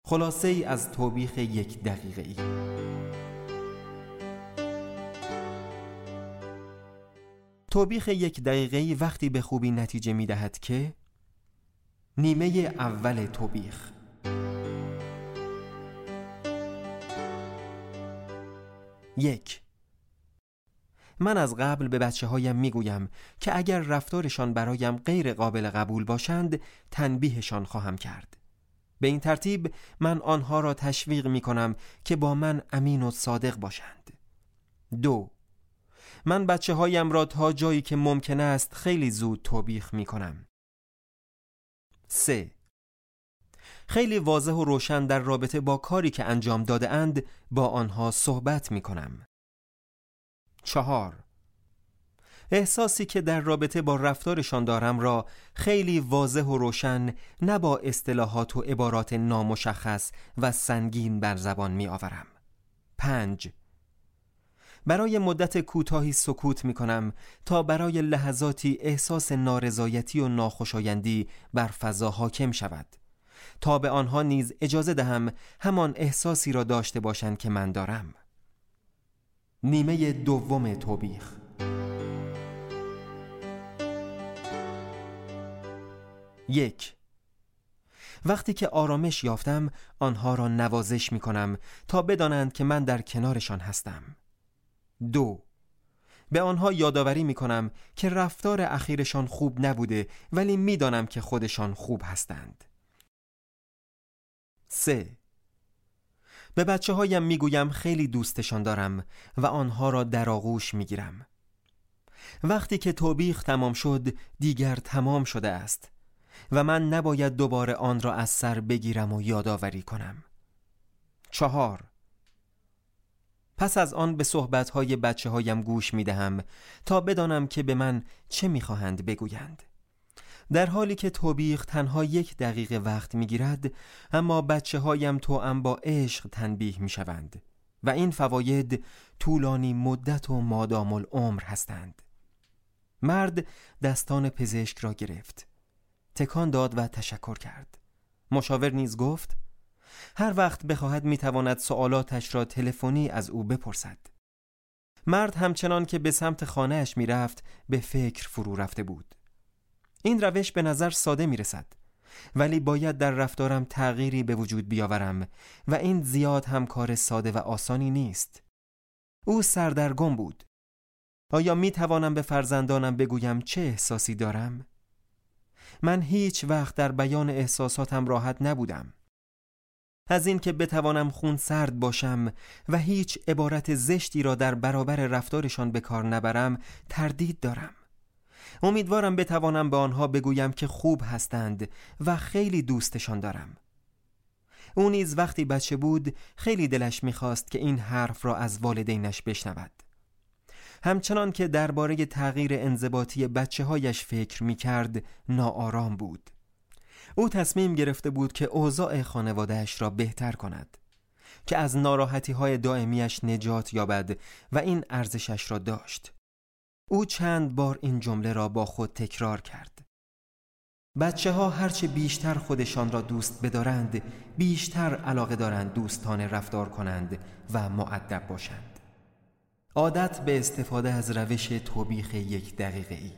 خلاصه ای از توبیخ 1 دقیقه‌ای. توبیخ 1 دقیقه‌ای وقتی به خوبی نتیجه می دهد که نیمه اول توبیخ. یک، من از قبل به بچه‌هایم میگویم که اگر رفتارشان برایم غیر قابل قبول باشند تنبیهشان خواهم کرد. به این ترتیب من آنها را تشویق میکنم که با من امین و صادق باشند. 2، من بچه‌هایم را تا جایی که ممکن است خیلی زود توبیخ میکنم. 3، خیلی واضح و روشن در رابطه با کاری که انجام داده اند با آنها صحبت میکنم. 4، احساسی که در رابطه با رفتارشان دارم را خیلی واضح و روشن، نه با اصطلاحات و عبارات نامشخص و سنگین بر زبان می آورم. 5، برای مدت کوتاهی سکوت می کنم تا برای لحظاتی احساس نارضایتی و ناخوشایندی بر فضا حاکم شود، تا به آنها نیز اجازه دهم همان احساسی را داشته باشند که من دارم. نیمه دوم توبیخ. 1، وقتی که آرامش یافتم آنها را نوازش می کنم تا بدانند که من در کنارشان هستم. 2، به آنها یادآوری می کنم که رفتار اخیرشان خوب نبوده ولی می دانم که خودشان خوب هستند. 3، به بچه‌هایم می گویم خیلی دوستشان دارم و آنها را در آغوش می گیرم. وقتی که توبیخ تمام شد دیگر تمام شده است و من نباید دوباره آن را از سر بگیرم و یادآوری کنم. 4، پس از آن به صحبت‌های بچه‌هایم گوش می‌دهم تا بدانم که به من چه می‌خواهند بگویند. در حالی که توبیخ تنها 1 دقیقه وقت می‌گیرد، اما بچه‌هایم توأم با عشق تنبیه می‌شوند و این فواید طولانی مدت و مادام العمر هستند. مرد دستان پزشک را گرفت، تکان داد و تشکر کرد. مشاور نیز گفت هر وقت بخواهد میتواند سوالاتش را تلفنی از او بپرسد. مرد همچنان که به سمت خانه‌اش میرفت به فکر فرو رفته بود. این روش به نظر ساده میرسد، ولی باید در رفتارم تغییری به وجود بیاورم و این زیاد هم کار ساده و آسانی نیست. او سردرگم بود. آیا میتوانم به فرزندانم بگویم چه احساسی دارم؟ من هیچ وقت در بیان احساساتم راحت نبودم. از این که بتوانم خون سرد باشم و هیچ عبارت زشتی را در برابر رفتارشان به کار نبرم تردید دارم. امیدوارم بتوانم به آنها بگویم که خوب هستند و خیلی دوستشان دارم. او نیز وقتی بچه بود خیلی دلش می‌خواست که این حرف را از والدینش بشنود. همچنان که درباره تغییر انضباطی بچه‌هایش فکر می‌کرد ناآرام بود. او تصمیم گرفته بود که اوضاع خانواده‌اش را بهتر کند، که از ناراحتی‌های دائمیش نجات یابد و این ارزشش را داشت. او چند بار این جمله را با خود تکرار کرد: بچه‌ها هرچه بیشتر خودشان را دوست بدارند، بیشتر علاقه دارند دوستانه رفتار کنند و مؤدب باشند. عادت به استفاده از روش توبیخ 1 دقیقه‌ای.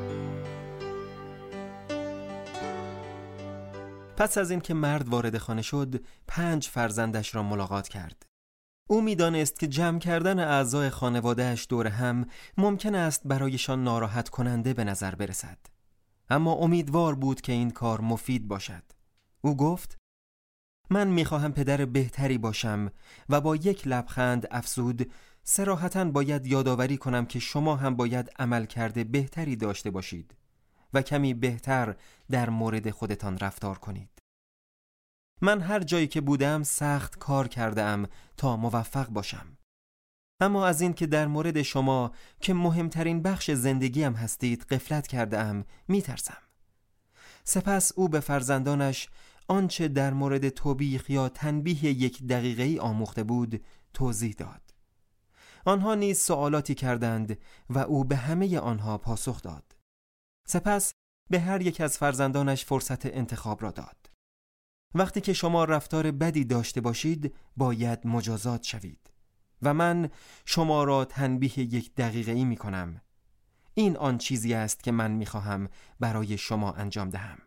پس از اینکه مرد وارد خانه شد 5 فرزندش را ملاقات کرد. او می‌دانست که جمع کردن اعضای خانواده‌اش دور هم ممکن است برایشان ناراحت کننده به نظر برسد، اما امیدوار بود که این کار مفید باشد. او گفت من می‌خواهم پدر بهتری باشم و با یک لبخند افزود صراحتاً باید یادآوری کنم که شما هم باید عملکرد بهتری داشته باشید و کمی بهتر در مورد خودتان رفتار کنید. من هر جایی که بودم سخت کار کردم تا موفق باشم، اما از این که در مورد شما که مهمترین بخش زندگیم هستید غفلت کردم میترسم. سپس او به فرزندانش آنچه در مورد توبیخ یا تنبیه 1 دقیقه‌ای آموخته بود توضیح داد. آنها نیز سوالاتی کردند و او به همه آنها پاسخ داد. سپس به هر یک از فرزندانش فرصت انتخاب را داد. وقتی که شما رفتار بدی داشته باشید باید مجازات شوید و من شما را تنبیه 1 دقیقه‌ای می کنم. این آن چیزی است که من می خواهم برای شما انجام دهم.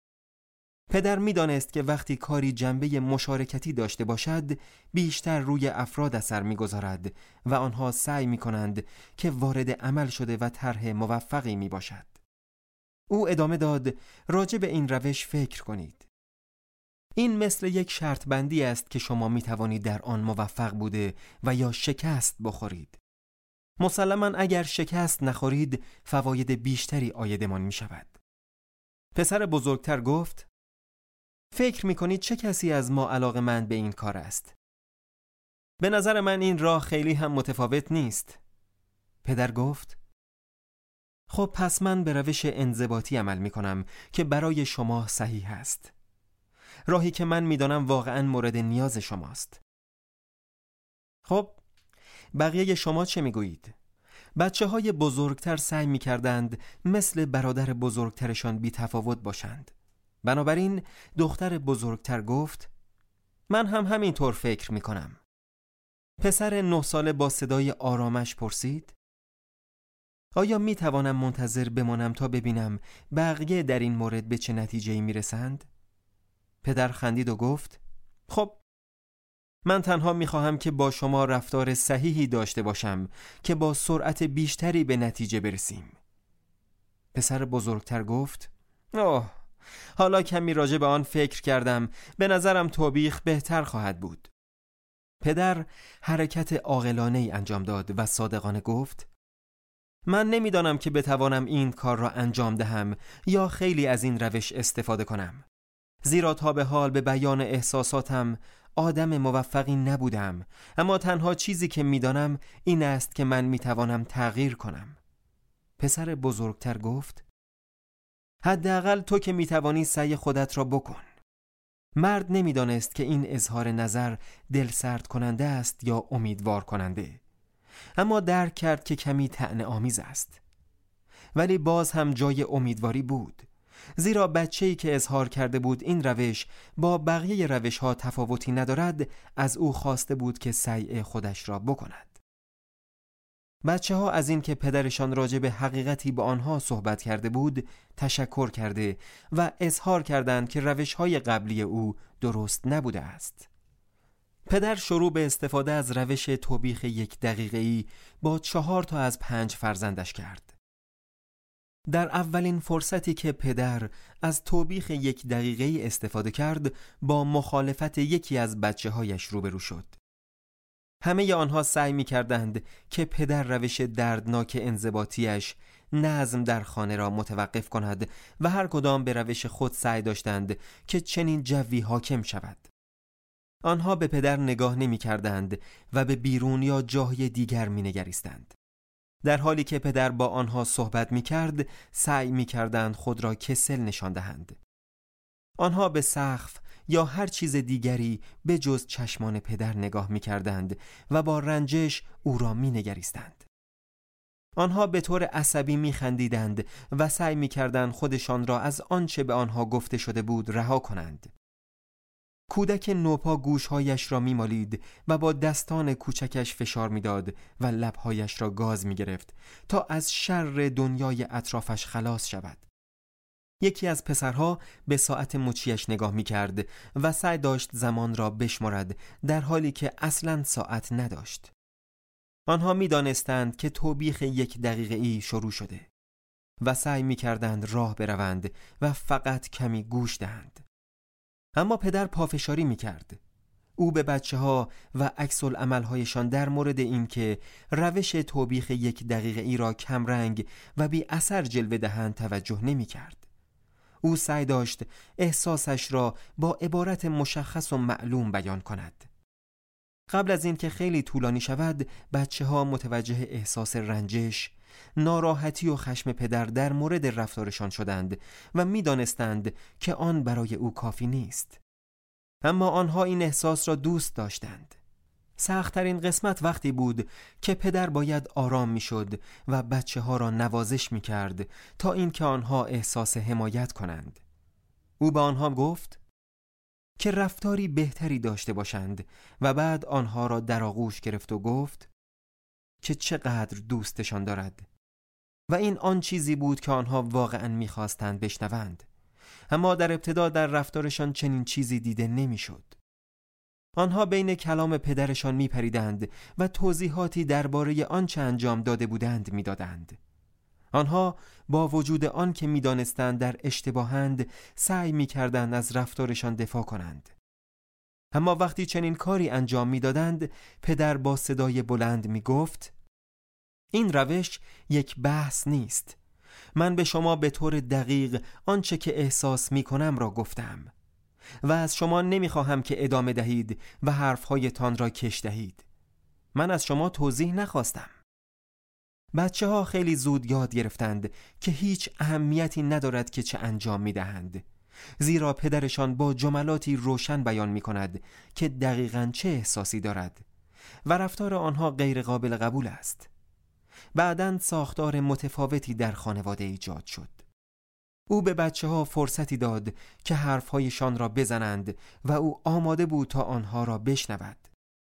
پدر می دانست که وقتی کاری جنبه مشارکتی داشته باشد بیشتر روی افراد اثر می گذارد و آنها سعی می کنند که وارد عمل شده و طرح موفقی می باشد. او ادامه داد: راجع به این روش فکر کنید. این مثل یک شرط بندی است که شما می توانید در آن موفق بوده و یا شکست بخورید. مسلماً اگر شکست نخورید فواید بیشتری عایدمان می شود. پسر بزرگتر گفت: فکر می کنید چه کسی از ما علاقه‌مند به این کار است؟ به نظر من این راه خیلی هم متفاوت نیست. پدر گفت: خب پس من به روش انضباطی عمل می کنم که برای شما صحیح است. راهی که من می دانم واقعاً مورد نیاز شماست. خب بقیه شما چه می گویید؟ بچه های بزرگتر سعی می کردند مثل برادر بزرگترشان بی تفاوت باشند. بنابراین دختر بزرگتر گفت: من هم همینطور فکر می کنم. پسر 9 ساله با صدای آرامش پرسید: آیا می توانم منتظر بمانم تا ببینم بقیه در این مورد به چه نتیجه‌ای می رسند؟ پدر خندید و گفت: خب من تنها می خواهم که با شما رفتار صحیحی داشته باشم که با سرعت بیشتری به نتیجه برسیم. پسر بزرگتر گفت: اوه، حالا کمی راجع به آن فکر کردم. به نظرم توبیخ بهتر خواهد بود. پدر حرکت عاقلانه‌ای انجام داد و صادقانه گفت: من نمیدانم که بتوانم این کار را انجام دهم یا خیلی از این روش استفاده کنم. زیرا تا به حال به بیان احساساتم آدم موفقی نبودم، اما تنها چیزی که میدانم این است که من میتوانم تغییر کنم. پسر بزرگتر گفت: حداقل تو که میتوانی سعی خودت را بکن. مرد نمیدانست که این اظهار نظر دلسرد کننده است یا امیدوار کننده، اما درک کرد که کمی طعنه‌آمیز است. ولی باز هم جای امیدواری بود، زیرا بچه‌ای که اظهار کرده بود این روش با بقیه روش‌ها تفاوتی ندارد از او خواسته بود که سعی خودش را بکند. بچه‌ها از این که پدرشان راجع به حقیقتی با آنها صحبت کرده بود تشکر کرده و اظهار کردند که روش‌های قبلی او درست نبوده است. پدر شروع به استفاده از روش توبیخ 1 دقیقه‌ای با 4 تا از 5 فرزندش کرد. در اولین فرصتی که پدر از توبیخ 1 دقیقه‌ای استفاده کرد با مخالفت یکی از بچه‌هایش روبرو شد. همه آنها سعی می‌کردند که پدر روش دردناک انضباطیش نظم در خانه را متوقف کند و هر کدام به روش خود سعی داشتند که چنین جوی حاکم شود. آنها به پدر نگاه نمی‌کردند و به بیرون یا جای دیگر می‌نگریستند. در حالی که پدر با آنها صحبت می‌کرد، سعی می‌کردند خود را کسل نشان دهند. آنها به سقف یا هر چیز دیگری به جز چشمان پدر نگاه می‌کردند و با رنجش او را می‌نگریستند. آنها به طور عصبی می‌خندیدند و سعی می‌کردند خودشان را از آنچه به آنها گفته شده بود رها کنند. کودک نوپا گوشهایش را می‌مالید و با دستان کوچکش فشار می‌داد و لب‌هایش را گاز می‌گرفت تا از شر دنیای اطرافش خلاص شود. یکی از پسرها به ساعت مچیش نگاه می‌کرد و سعی داشت زمان را بشمارد در حالی که اصلاً ساعت نداشت. آنها می‌دانستند که توبیخ 1 دقیقه‌ای شروع شده و سعی می‌کردند راه بروند و فقط کمی گوش دهند. اما پدر پافشاری می‌کرد. او به بچه‌ها و عکس‌العمل‌هایشان در مورد این که روش توبیخ 1 دقیقه‌ای را کمرنگ و بی اثر جلوه دهند توجه نمی‌کرد. او سعی داشت احساسش را با عبارت مشخص و معلوم بیان کند. قبل از این که خیلی طولانی شود، بچه‌ها متوجه احساس رنجش، ناراحتی و خشم پدر در مورد رفتارشان شدند و می‌دانستند که آن برای او کافی نیست. اما آنها این احساس را دوست داشتند. سخت‌ترین قسمت وقتی بود که پدر باید آرام می‌شد و بچه‌ها را نوازش می‌کرد تا اینکه آنها احساس حمایت کنند. او به آنها گفت: که رفتاری بهتری داشته باشند و بعد آنها را در آغوش گرفت و گفت که چقدر دوستشان دارد. و این آن چیزی بود که آنها واقعاً می‌خواستند بشنوند. اما در ابتدا در رفتارشان چنین چیزی دیده نمی‌شد. آنها بین کلام پدرشان می‌پریدند و توضیحاتی درباره آنچه انجام داده بودند می‌دادند. آنها با وجود آن که می‌دانستند در اشتباهند سعی می‌کردند از رفتارشان دفاع کنند. اما وقتی چنین کاری انجام می‌دادند، پدر با صدای بلند می‌گفت: این روش یک بحث نیست. من به شما به طور دقیق آنچه که احساس می‌کنم را گفتم و از شما نمی‌خواهم که ادامه دهید و حرف‌هایتان را کش دهید. من از شما توضیح نخواستم. بچه‌ها خیلی زود یاد گرفتند که هیچ اهمیتی ندارد که چه انجام می‌دهند، زیرا پدرشان با جملاتی روشن بیان می‌کند که دقیقاً چه احساسی دارد و رفتار آنها غیر قابل قبول است. بعداً ساختار متفاوتی در خانواده ایجاد شد. او به بچه‌ها فرصتی داد که حرف‌هایشان را بزنند و او آماده بود تا آنها را بشنود.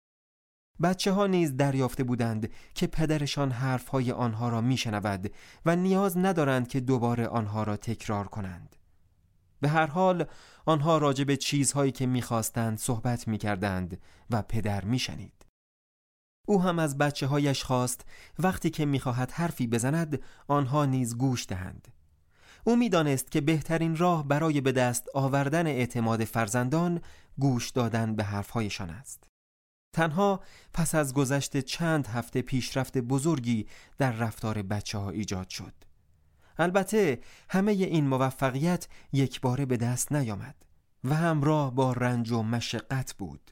بچه‌ها نیز دریافته بودند که پدرشان حرف‌های آنها را میشنود و نیاز ندارند که دوباره آنها را تکرار کنند. به هر حال آنها راجع به چیزهایی که می‌خواستند صحبت می‌کردند و پدر میشنید. او هم از بچه‌هایش خواست وقتی که می‌خواهد حرفی بزند آنها نیز گوش دهند. او می‌دانست که بهترین راه برای به دست آوردن اعتماد فرزندان گوش دادن به حرف‌هایشان است. تنها پس از گذشت چند هفته پیشرفت بزرگی در رفتار بچه‌ها ایجاد شد. البته همه این موفقیت یکباره به دست نیامد و همراه با رنج و مشقت بود.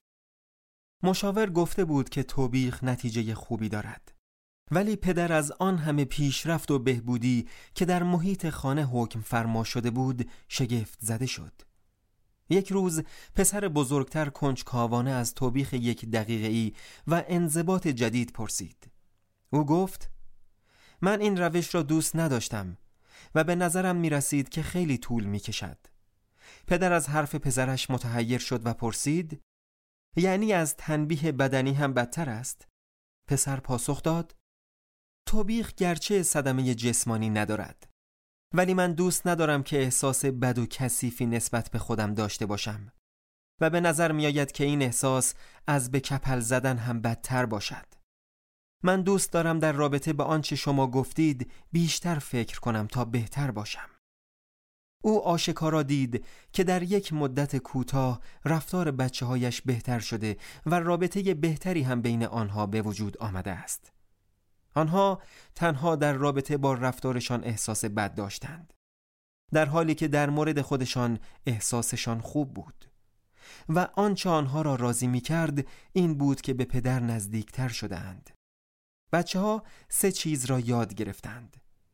مشاور گفته بود که توبیخ نتیجه خوبی دارد، ولی پدر از آن همه پیشرفت و بهبودی که در محیط خانه حکم فرما شده بود شگفت زده شد. یک روز پسر بزرگتر کنجکاوانه از توبیخ 1 دقیقه‌ای و انضباط جدید پرسید. او گفت: من این روش را دوست نداشتم و به نظرم می رسید که خیلی طول می کشد. پدر از حرف پسرش متحیر شد و پرسید: یعنی از تنبیه بدنی هم بدتر است؟ پسر پاسخ داد: توبیخ گرچه صدمه جسمانی ندارد، ولی من دوست ندارم که احساس بد و کثیفی نسبت به خودم داشته باشم و به نظر می آید که این احساس از به کپل زدن هم بدتر باشد. من دوست دارم در رابطه با آنچه شما گفتید بیشتر فکر کنم تا بهتر باشم. او آشکارا دید که در یک مدت کوتاه رفتار بچه‌هایش بهتر شده و رابطه بهتری هم بین آنها به وجود آمده است. آنها تنها در رابطه با رفتارشان احساس بد داشتند، در حالی که در مورد خودشان احساسشان خوب بود. و آنچه آنها را راضی می کرد این بود که به پدر نزدیکتر شدند. بچه‌ها 3 چیز را یاد گرفتند: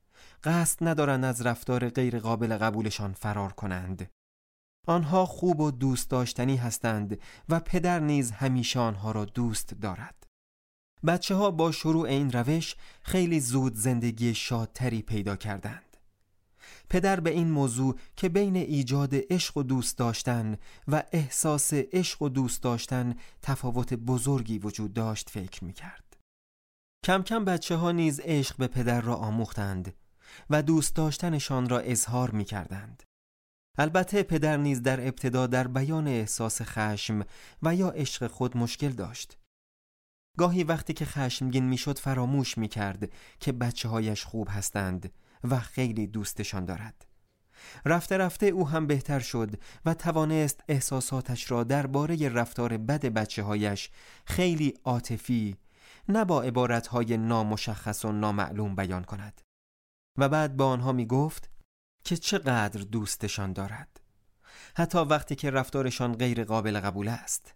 قصد ندارند از رفتار غیر قابل قبولشان فرار کنند. آنها خوب و دوست داشتنی هستند و پدر نیز همیشه آنها را دوست دارد. بچه‌ها با شروع این روش خیلی زود زندگی شادتری پیدا کردند. پدر به این موضوع که بین ایجاد عشق و دوست داشتن و احساس عشق و دوست داشتن تفاوت بزرگی وجود داشت فکر می‌کرد. کم کم بچه‌ها نیز عشق به پدر را آموختند و دوست داشتنشان را اظهار می‌کردند. البته پدر نیز در ابتدا در بیان احساس خشم و یا عشق خود مشکل داشت. گاهی وقتی که خشمگین میشد فراموش میکرد که بچه‌هایش خوب هستند و خیلی دوستشان دارد. رفته رفته او هم بهتر شد و توانست احساساتش را درباره رفتار بد بچه‌هایش خیلی عاطفی، نه با عبارتهای نامشخص و نامعلوم بیان کند. و بعد با آنها میگفت که چقدر دوستشان دارد، حتی وقتی که رفتارشان غیر قابل قبول است.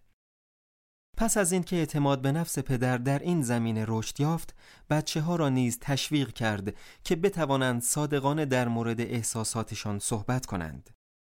پس از این که اعتماد به نفس پدر در این زمینه رشد یافت، بچه‌ها را نیز تشویق کرد که بتوانند صادقانه در مورد احساساتشان صحبت کنند.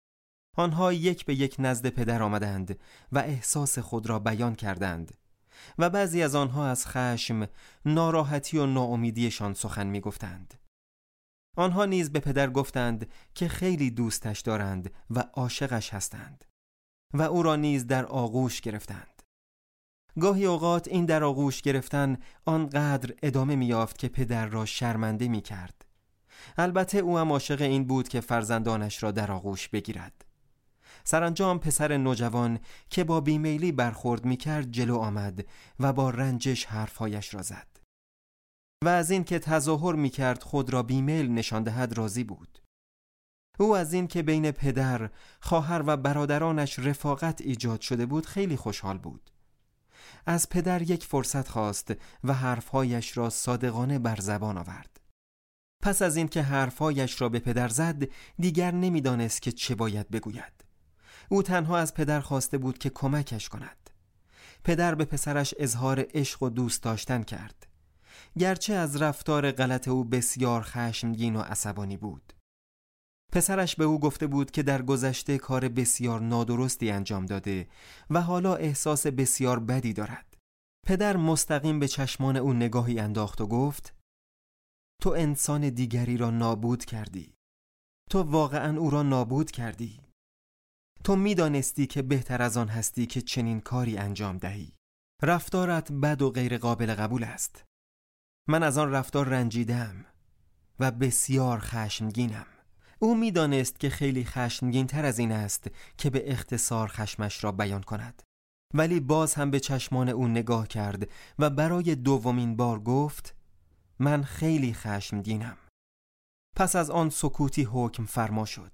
آنها یک به یک نزد پدر آمدند و احساس خود را بیان کردند و بعضی از آنها از خشم، ناراحتی و ناامیدیشان سخن می گفتند. آنها نیز به پدر گفتند که خیلی دوستش دارند و عاشقش هستند. و او را نیز در آغوش گرفتند. گاهی اوقات این در آغوش گرفتن آنقدر ادامه می‌یافت که پدر را شرمنده می‌کرد. البته او هم عاشق این بود که فرزندانش را در آغوش بگیرد. سرانجام پسر نوجوان که با بیمیلی برخورد می‌کرد جلو آمد و با رنجش حرفهایش را زد و از این که تظاهر می‌کرد خود را بیمیل نشان دهد راضی بود. او از این که بین پدر، خواهر و برادرانش رفاقت ایجاد شده بود خیلی خوشحال بود. از پدر یک فرصت خواست و حرفهایش را صادقانه بر زبان آورد. پس از این که حرفهایش را به پدر زد دیگر نمی‌دانست که چه باید بگوید. او تنها از پدر خواسته بود که کمکش کند. پدر به پسرش اظهار عشق و دوست داشتن کرد، گرچه از رفتار غلط او بسیار خشمگین و عصبانی بود. پسرش به او گفته بود که در گذشته کار بسیار نادرستی انجام داده و حالا احساس بسیار بدی دارد. پدر مستقیم به چشمان او نگاهی انداخت و گفت: تو انسان دیگری را نابود کردی. تو واقعا او را نابود کردی. تو میدانستی که بهتر از آن هستی که چنین کاری انجام دهی. رفتارت بد و غیر قابل قبول است. من از آن رفتار رنجیدم و بسیار خشمگینم. او میدانست که خیلی خشمگین تر از این است که به اختصار خشمش را بیان کند، ولی باز هم به چشمان او نگاه کرد و برای دومین بار گفت: من خیلی خشمگینم. پس از آن سکوتی حکم فرما شد.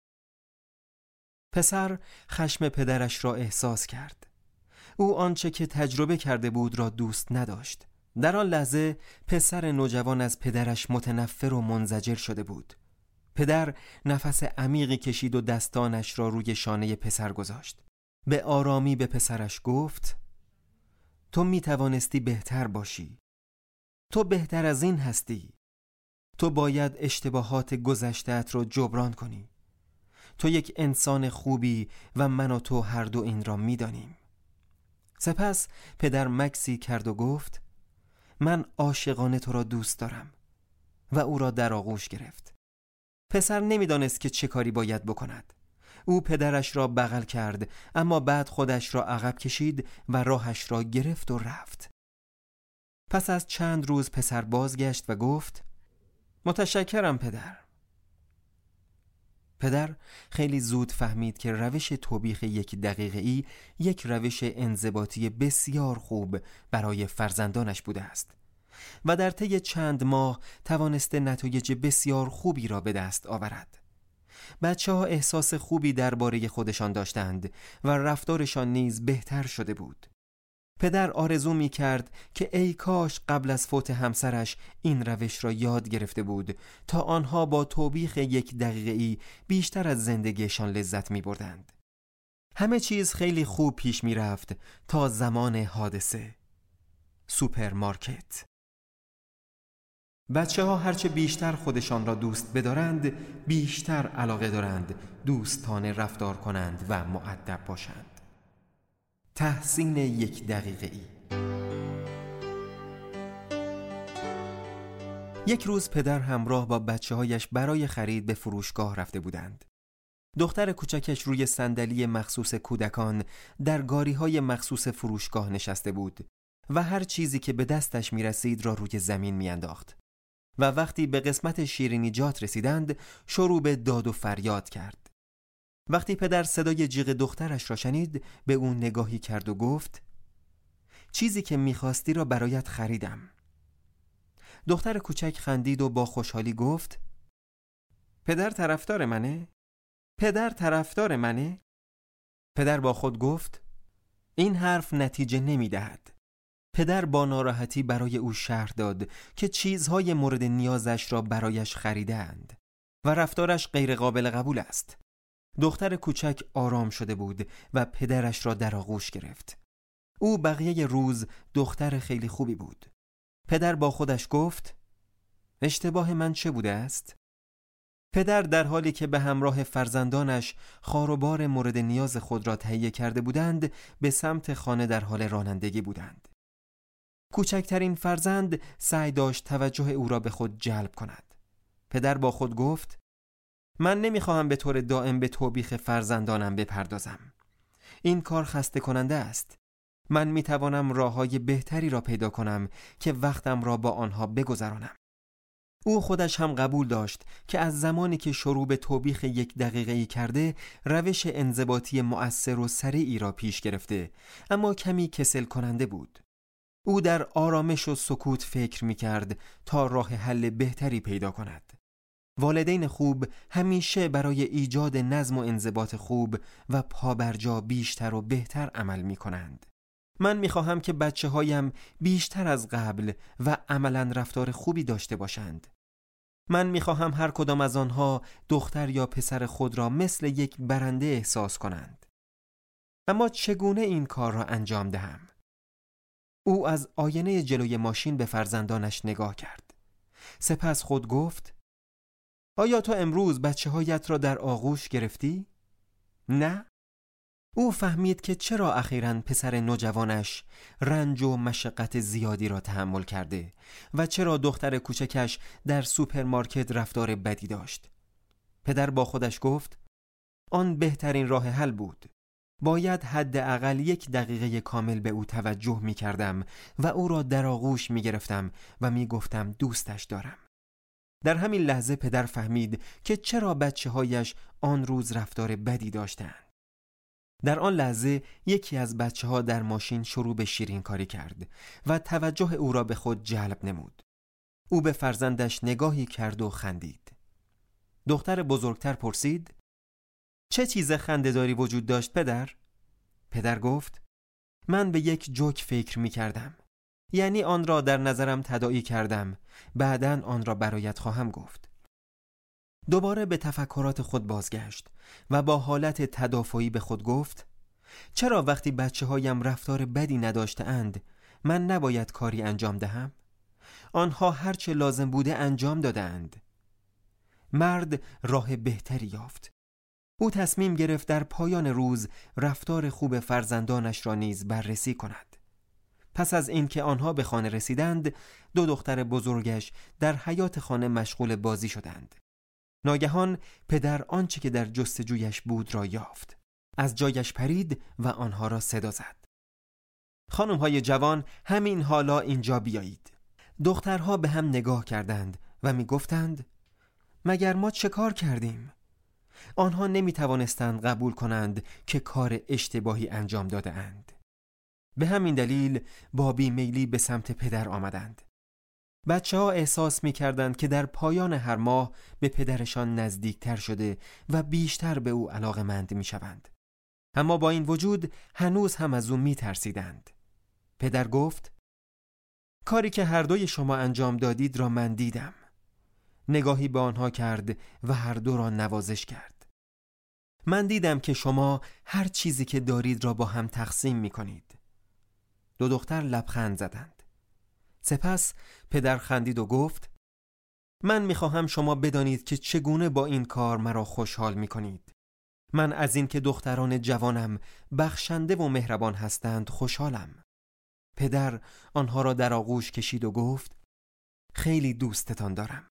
پسر خشم پدرش را احساس کرد. او آنچه که تجربه کرده بود را دوست نداشت. در آن لحظه پسر نوجوان از پدرش متنفر و منزجر شده بود. پدر نفس عمیقی کشید و دستانش را روی شانه پسر گذاشت. به آرامی به پسرش گفت: تو می توانستی بهتر باشی. تو بهتر از این هستی. تو باید اشتباهات گذشته‌ات را جبران کنی. تو یک انسان خوبی و من و تو هر دو این را می دانیم. سپس پدر مکسی کرد و گفت: من عاشقانه تو را دوست دارم و او را در آغوش گرفت. پسر نمیدانست که چه کاری باید بکند. او پدرش را بغل کرد، اما بعد خودش را عقب کشید و راهش را گرفت و رفت. پس از چند روز پسر بازگشت و گفت: متشکرم پدر. پدر خیلی زود فهمید که روش توبیخ 1 دقیقه‌ای یک روش انضباطی بسیار خوب برای فرزندانش بوده است و در طی چند ماه توانسته نتایج بسیار خوبی را به دست آورد. بچه‌ها احساس خوبی درباره خودشان داشتند و رفتارشان نیز بهتر شده بود. پدر آرزو می کرد که ای کاش قبل از فوت همسرش این روش را یاد گرفته بود تا آنها با توبیخ 1 دقیقه‌ای بیشتر از زندگیشان لذت می بردند. همه چیز خیلی خوب پیش می رفت تا زمان حادثه. سوپرمارکت. بچه ها هرچه بیشتر خودشان را دوست بدارند بیشتر علاقه دارند دوستانه رفتار کنند و مؤدب باشند. تحسین 1 دقیقه‌ای. یک روز پدر همراه با بچه‌هایش برای خرید به فروشگاه رفته بودند. دختر کوچکش روی صندلی مخصوص کودکان در گاری‌های مخصوص فروشگاه نشسته بود و هر چیزی که به دستش می‌رسید را روی زمین می‌انداخت و وقتی به قسمت شیرینیجات رسیدند شروع به داد و فریاد کرد. وقتی پدر صدای جیغ دخترش را شنید به اون نگاهی کرد و گفت: چیزی که می‌خواستی را برایت خریدم. دختر کوچک خندید و با خوشحالی گفت: پدر طرفدار منه؟ پدر طرفدار منه؟ پدر با خود گفت: این حرف نتیجه نمی‌دهد. پدر با ناراحتی برای او شرح داد که چیزهای مورد نیازش را برایش خریدند و رفتارش غیر قابل قبول است. دختر کوچک آرام شده بود و پدرش را در آغوش گرفت. او بقیه روز دختر خیلی خوبی بود. پدر با خودش گفت: اشتباه من چه بوده است؟ پدر در حالی که به همراه فرزندانش خاروبار مورد نیاز خود را تهیه کرده بودند به سمت خانه در حال رانندگی بودند. کوچکترین فرزند سعی داشت توجه او را به خود جلب کند. پدر با خود گفت: من نمیخواهم به طور دائم به توبیخ فرزندانم بپردازم. این کار خسته کننده است. من می توانم راه‌های بهتری را پیدا کنم که وقتم را با آنها بگذرانم. او خودش هم قبول داشت که از زمانی که شروع به توبیخ 1 دقیقه‌ای کرده، روش انضباطی مؤثر و سریعی را پیش گرفته، اما کمی کسل کننده بود. او در آرامش و سکوت فکر می کرد تا راه حل بهتری پیدا کند. والدین خوب همیشه برای ایجاد نظم و انضباط خوب و پابرجا بیشتر و بهتر عمل می کنند. من می خواهم که بچه‌هایم بیشتر از قبل و عملاً رفتار خوبی داشته باشند. من می خواهم هر کدام از آنها دختر یا پسر خود را مثل یک برنده احساس کنند. اما چگونه این کار را انجام دهم؟ او از آینه جلوی ماشین به فرزندانش نگاه کرد. سپس خود گفت: آیا تو امروز بچه‌هایت را در آغوش گرفتی؟ نه؟ او فهمید که چرا اخیراً پسر نوجوانش رنج و مشقت زیادی را تحمل کرده و چرا دختر کوچکش در سوپرمارکت رفتار بدی داشت. پدر با خودش گفت: آن بهترین راه حل بود. باید حداقل 1 دقیقه کامل به او توجه می کردم و او را در آغوش می گرفتم و می گفتم دوستش دارم. در همین لحظه پدر فهمید که چرا بچه‌هایش آن روز رفتار بدی داشتند. در آن لحظه یکی از بچه‌ها در ماشین شروع به شیرین کاری کرد و توجه او را به خود جلب نمود. او به فرزندش نگاهی کرد و خندید. دختر بزرگتر پرسید: چه چیز خنده‌داری وجود داشت پدر؟ پدر گفت: من به یک جوک فکر می کردم. یعنی آن را در نظرم تداعی کردم. بعداً آن را برایت خواهم گفت. دوباره به تفکرات خود بازگشت و با حالت تدافعی به خود گفت: چرا وقتی بچه‌هایم رفتار بدی نداشته‌اند من نباید کاری انجام دهم؟ آنها هرچه لازم بوده انجام دادند. مرد راه بهتری یافت. او تصمیم گرفت در پایان روز رفتار خوب فرزندانش را نیز بررسی کند. پس از اینکه آنها به خانه رسیدند، 2 دختر بزرگش در حیاط خانه مشغول بازی شدند. ناگهان پدر آنچه که در جستجویش بود را یافت. از جایش پرید و آنها را صدا زد: خانم‌های جوان، همین حالا اینجا بیایید. دخترها به هم نگاه کردند و می گفتند: مگر ما چه کار کردیم؟ آنها نمی توانستند قبول کنند که کار اشتباهی انجام داده اند. به همین دلیل با بیمیلی به سمت پدر آمدند. بچه‌ها احساس می‌کردند که در پایان هر ماه به پدرشان نزدیکتر شده و بیشتر به او علاقه‌مند می‌شوند. اما با این وجود هنوز هم از او می‌ترسیدند. پدر گفت: کاری که هر دوی شما انجام دادید را من دیدم. نگاهی به آنها کرد و هر دو را نوازش کرد. من دیدم که شما هر چیزی که دارید را با هم تقسیم می‌کنید. 2 دختر لبخند زدند. سپس پدر خندید و گفت: من میخواهم شما بدانید که چگونه با این کار مرا خوشحال میکنید. من از این که دختران جوانم بخشنده و مهربان هستند خوشحالم. پدر آنها را در آغوش کشید و گفت: خیلی دوستتان دارم.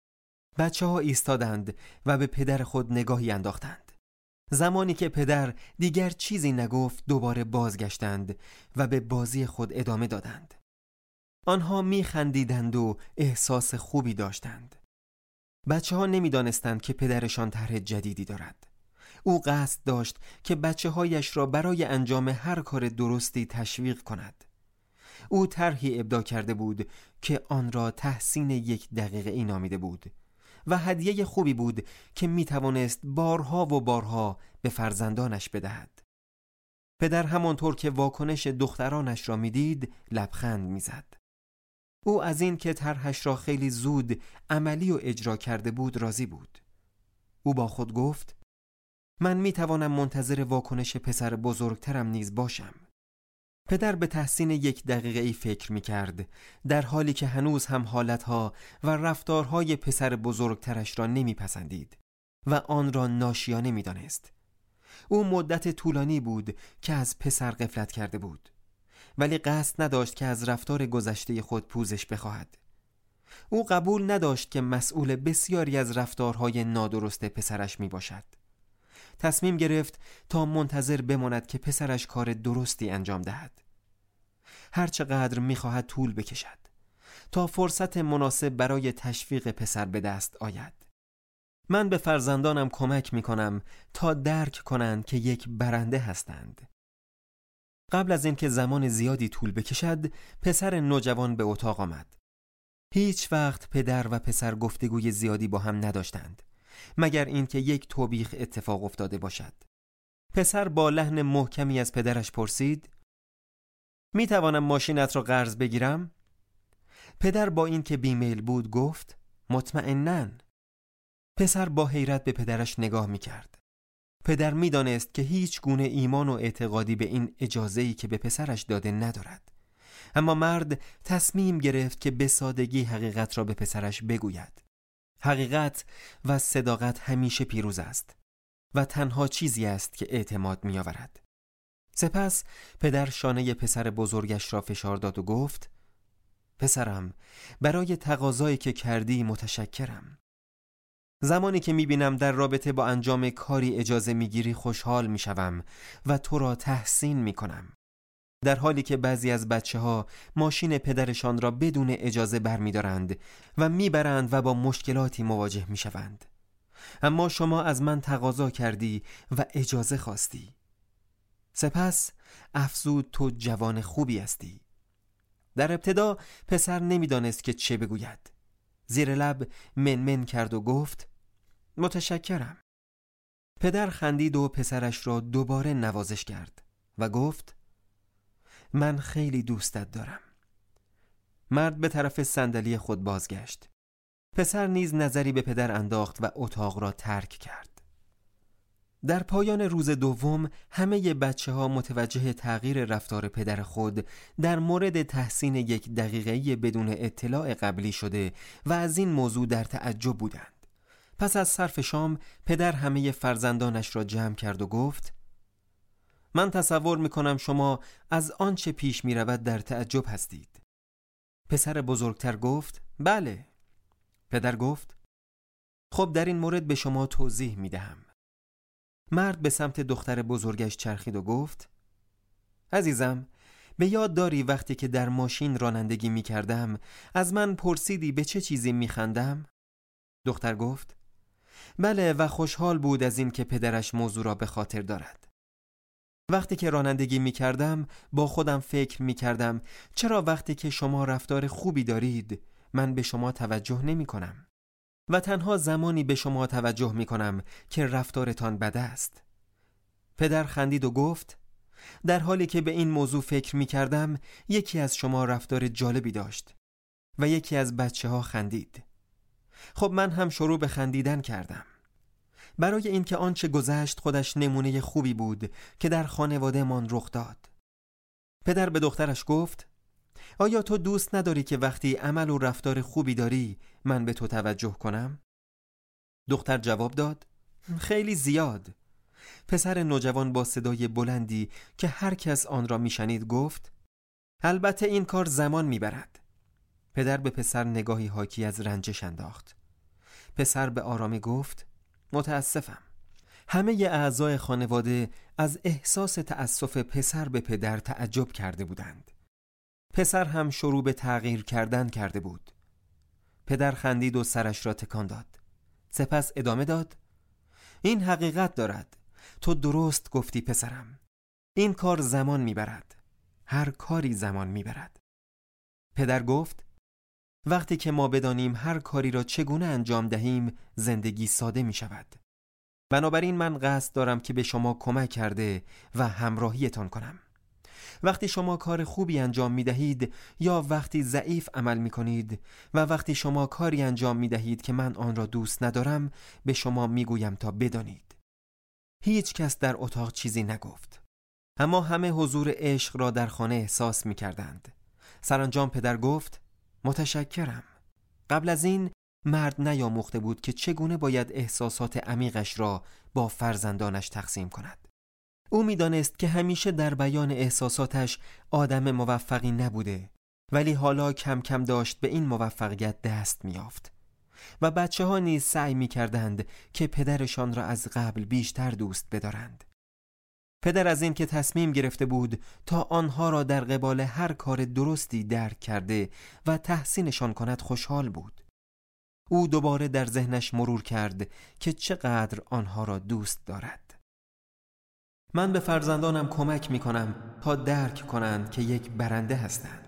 بچه‌ها ایستادند و به پدر خود نگاهی انداختند. زمانی که پدر دیگر چیزی نگفت دوباره بازگشتند و به بازی خود ادامه دادند. آنها می‌خندیدند و احساس خوبی داشتند. بچه‌ها نمی‌دانستند که پدرشان طرح جدیدی دارد. او قصد داشت که بچه‌هایش را برای انجام هر کار درستی تشویق کند. او طرحی ابداع کرده بود که آن را تحسین 1 دقیقه‌ای نامیده بود و هدیه خوبی بود که می‌توانست بارها و بارها به فرزندانش بدهد. پدر همانطور که واکنش دخترانش را می‌دید لبخند می‌زد. او از این که طرحش را خیلی زود عملی و اجرا کرده بود راضی بود. او با خود گفت: من می‌توانم منتظر واکنش پسر بزرگترم نیز باشم. پدر به تحسین 1 دقیقه‌ای فکر می‌کرد، در حالی که هنوز هم حالتها و رفتارهای پسر بزرگترش را نمی‌پسندید و آن را ناشیانه می‌دانست. او مدت طولانی بود که از پسر غفلت کرده بود، ولی قصد نداشت که از رفتار گذشته خود پوزش بخواهد. او قبول نداشت که مسئول بسیاری از رفتارهای نادرست پسرش می باشد. تصمیم گرفت تا منتظر بماند که پسرش کار درستی انجام دهد. هرچقدر می‌خواهد طول بکشد تا فرصت مناسب برای تشویق پسر به دست آید. من به فرزندانم کمک می‌کنم تا درک کنند که یک برنده هستند. قبل از اینکه زمان زیادی طول بکشد، پسر نوجوان به اتاق آمد. هیچ وقت پدر و پسر گفتگوی زیادی با هم نداشتند، مگر اینکه یک توبیخ اتفاق افتاده باشد. پسر با لحن محکمی از پدرش پرسید: می توانم ماشینت را قرض بگیرم؟ پدر با اینکه بیمیل بود گفت: مطمئناً. پسر با حیرت به پدرش نگاه می کرد. پدر می دانست که هیچ گونه ایمان و اعتقادی به این اجازه‌ای که به پسرش داده ندارد. اما مرد تصمیم گرفت که به سادگی حقیقت را به پسرش بگوید. حقیقت و صداقت همیشه پیروز است و تنها چیزی است که اعتماد می آورد. سپس پدر شانه پسر بزرگش را فشار داد و گفت: پسرم، برای تقاضایی که کردی متشکرم. زمانی که می بینم در رابطه با انجام کاری اجازه می گیری خوشحال می شوم و تو را تحسین می کنم. در حالی که بعضی از بچه‌ها ماشین پدرشان را بدون اجازه برمی‌دارند و میبرند و با مشکلاتی مواجه می‌شوند. اما شما از من تقاضا کردی و اجازه خواستی. سپس افزود: تو جوان خوبی هستی. در ابتدا پسر نمی‌دانست که چه بگوید. زیر لب منمن کرد و گفت: متشکرم. پدر خندید و پسرش را دوباره نوازش کرد و گفت: من خیلی دوستت دارم. مرد به طرف صندلی خود بازگشت. پسر نیز نظری به پدر انداخت و اتاق را ترک کرد. در پایان روز دوم همه بچه‌ها متوجه تغییر رفتار پدر خود در مورد تحسین 1 دقیقه‌ای بدون اطلاع قبلی شده و از این موضوع در تعجب بودند. پس از صرف شام پدر همه فرزندانش را جمع کرد و گفت: من تصور میکنم شما از آنچه پیش میرود در تعجب هستید. پسر بزرگتر گفت: بله. پدر گفت: خب در این مورد به شما توضیح میدهم. مرد به سمت دختر بزرگش چرخید و گفت: عزیزم، به یاد داری وقتی که در ماشین رانندگی میکردم از من پرسیدی به چه چیزی میخندم؟ دختر گفت: بله، و خوشحال بود از این که پدرش موضوع را به خاطر دارد. وقتی که رانندگی می کردم با خودم فکر می کردم چرا وقتی که شما رفتار خوبی دارید من به شما توجه نمی کنم و تنها زمانی به شما توجه می کنم که رفتارتان بد است. پدر خندید و گفت: در حالی که به این موضوع فکر می کردم یکی از شما رفتار جالبی داشت و یکی از بچه‌ها خندید. خب من هم شروع به خندیدن کردم. برای اینکه آنچه گذشت خودش نمونه خوبی بود که در خانواده من رخ داد. پدر به دخترش گفت: آیا تو دوست نداری که وقتی عمل و رفتار خوبی داری من به تو توجه کنم؟ دختر جواب داد: خیلی زیاد. پسر نوجوان با صدای بلندی که هر کس آن را میشنید گفت: البته این کار زمان میبرد. پدر به پسر نگاهی حاکی از رنجش انداخت. پسر به آرامی گفت: متاسفم. همه اعضای خانواده از احساس تأسف پسر به پدر تعجب کرده بودند. پسر هم شروع به تغییر کردن کرده بود. پدر خندید و سرش را تکان داد. سپس ادامه داد: این حقیقت دارد. تو درست گفتی پسرم. این کار زمان میبرد. هر کاری زمان میبرد. پدر گفت: وقتی که ما بدانیم هر کاری را چگونه انجام دهیم زندگی ساده می شود. بنابراین من قصد دارم که به شما کمک کرده و همراهیتان کنم. وقتی شما کار خوبی انجام می دهید یا وقتی ضعیف عمل می کنید و وقتی شما کاری انجام می دهید که من آن را دوست ندارم به شما می گویم تا بدانید. هیچ کس در اتاق چیزی نگفت. اما همه حضور عشق را در خانه احساس می کردند. سرانجام پدر گفت: متشکرم. قبل از این مرد نیاموخته بود که چگونه باید احساسات عمیقش را با فرزندانش تقسیم کند. او می‌دانست که همیشه در بیان احساساتش آدم موفقی نبوده، ولی حالا کم کم داشت به این موفقیت دست می‌یافت. و بچه ها نیز سعی می کردند که پدرشان را از قبل بیشتر دوست بدارند. پدر از این که تصمیم گرفته بود تا آنها را در قبال هر کار درستی درک کرده و تحسینشان کند خوشحال بود. او دوباره در ذهنش مرور کرد که چقدر آنها را دوست دارد. من به فرزندانم کمک می کنم تا درک کنند که یک برنده هستند.